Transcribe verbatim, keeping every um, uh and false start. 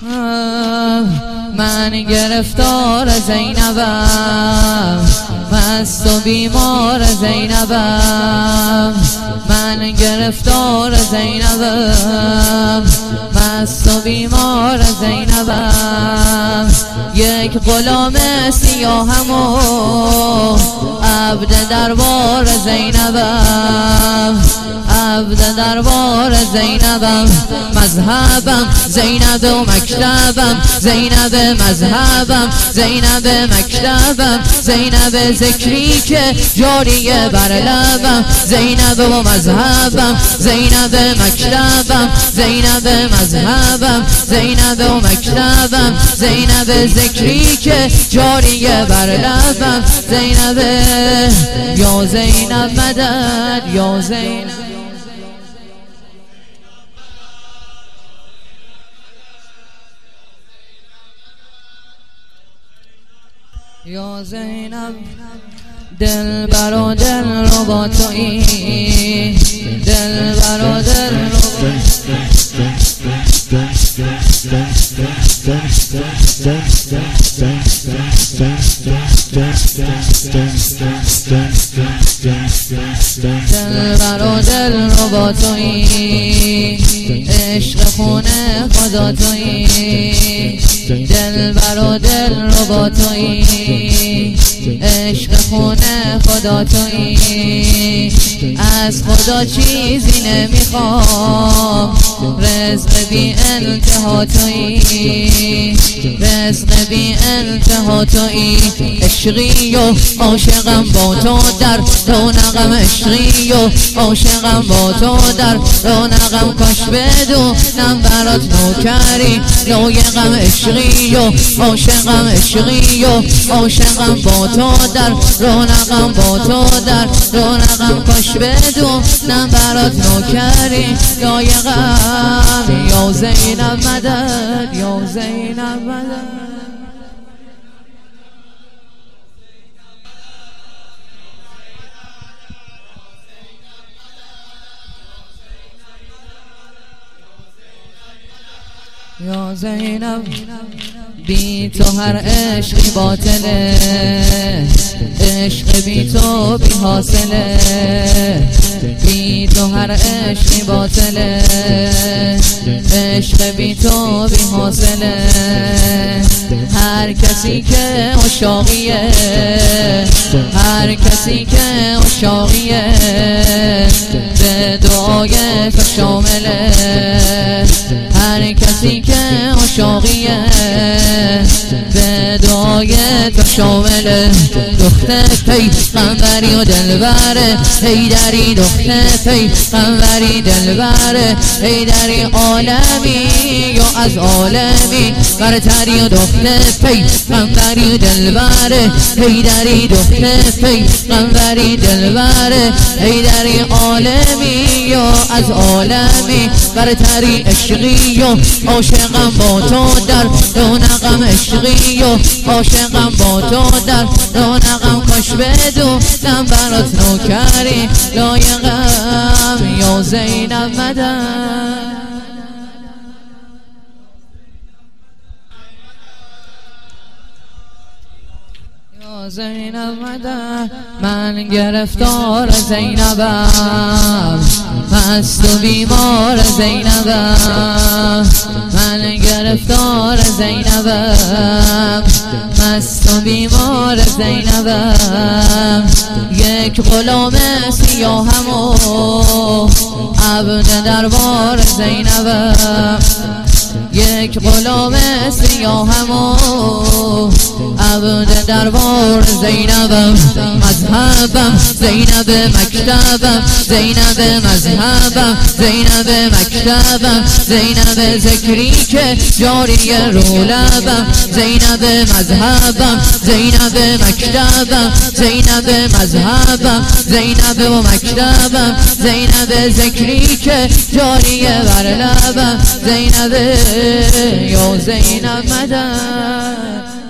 من گرفتار زینبم، مست و بیمار زینبم. من گرفتار زینبم، مست و بیمار زینبم. یک غلام سیاهم و عبد دربار زینبم، عبد دربار زینبم. مذهبم زینب و مکتبم، زینب مذهبم، زینب مکتبم. زینب ذکری که جاری بر لبم، زینب و مذهبم، زینب مکتبم، زینب مذهبم، زینب و مکتبم. زینب ذکری که جاری بر لبم، زینب یا زینب مدد یا زینب. یا زینب دل بر و دل رو با تویی، دل بر و دل رو دل بر و دل رو با تویی، عشق خونه خدا تویی. دل بر و دل رو با تویی، عشق خونه خدا تویی. از خدا چیزی نمیخوام، رزق بی انتها تویی، رزق بی انتها تویی. عشقی و عاشقم با تو در رونقم، عشقی و عاشقم با تو در رونقم. کاش بدونم برات نوکری لایقم، عشقی و عاشقم، عشقی و عاشقم با تو در رونقم، با تو در رونقم. کاش بدونم برات نوکری لایقم. یا زینب مدد یا زینب مدد. یا زینب بی تو هر عشقی باطله، عشق بی تو بی حاصله. بی تو هر عشقی باطله، عشق بی تو بی حاصله. هر کسی که عشاقیه، هر کسی که عشاقیه، به دعای تو شامله. هر کسی که عشاقیه، به دعای تو شامله. دختر پیغمبری و دلبره حیدری، دختر پیغمبری دلبره حیدری. عالمی یا از عالمی برتری و دختر پیغمبری دلبره حیدری. دختر پیغمبری دلبره حیدری. عالمی یا از عالمی برتری. عشقی و عاشقم با تو در رونقم، عشقی و عاشقم با تو در رونقم. کاش بدونم برات نوکری لایقم. یا زینب مدد یا زینب مدد. من گرفتار زینبم، مست و بیمار زینبم. من گرفتار زینبم، مست و بیمار زینبم. یک غلام سیاهم و عبد دربار زینبم. یک غلام سیاهم و عبد دربار زینبم. مذهبم زینب مکتبم، زینب مذهبم، زینب مکتبم. زینب ذکری که جاری رو لبم، زینب مذهبم، زینب مکتبم، زینب مذهبم، زینب و مکتبم. زینب ذکری که جاری بر لبم، زینب یا زینب مدد.